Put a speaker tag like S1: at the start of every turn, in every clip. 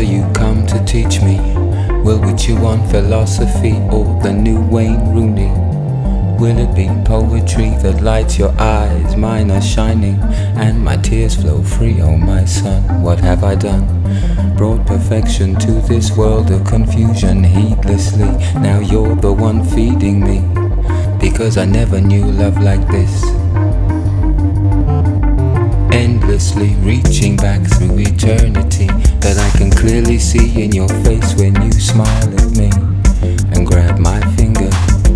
S1: you come to teach me? Will we chew on philosophy or the new Wayne Rooney? Will it be poetry that lights your eyes? Mine are shining and my tears flow free. Oh my son, what have I done? Brought perfection to this world of confusion heedlessly. Now you're the one feeding me, because I never knew love like this. Endlessly reaching back through eternity, that I can clearly see in your face when you smile at me and grab my finger.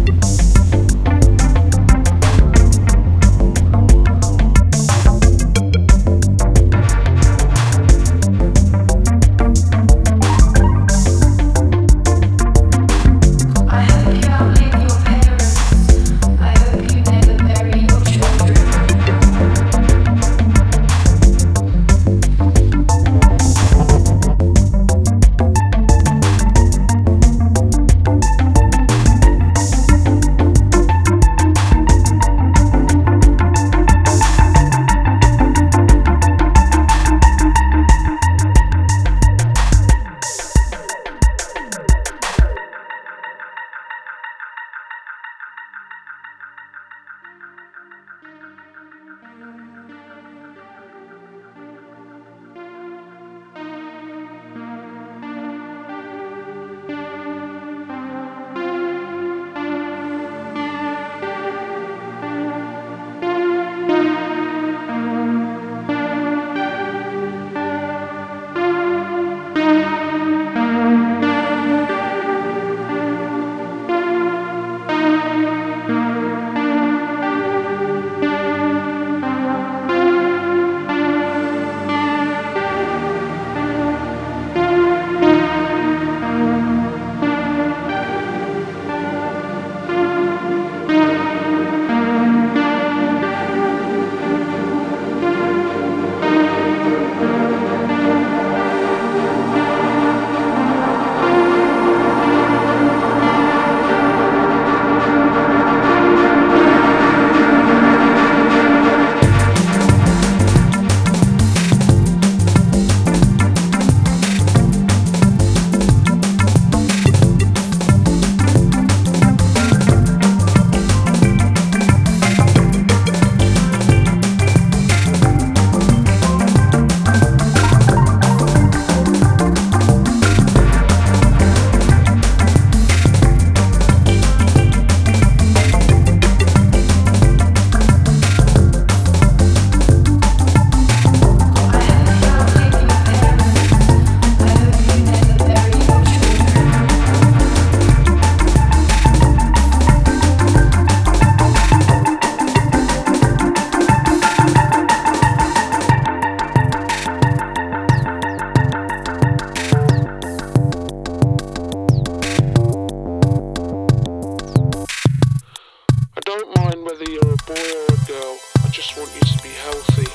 S2: Whether you're a boy or a girl, I just want you to be healthy.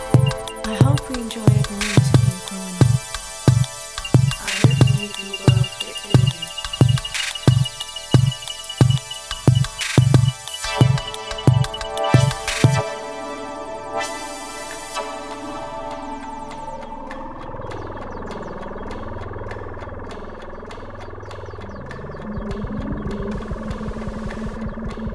S3: I hope we enjoy every minute of you growing up. I hope you live in a world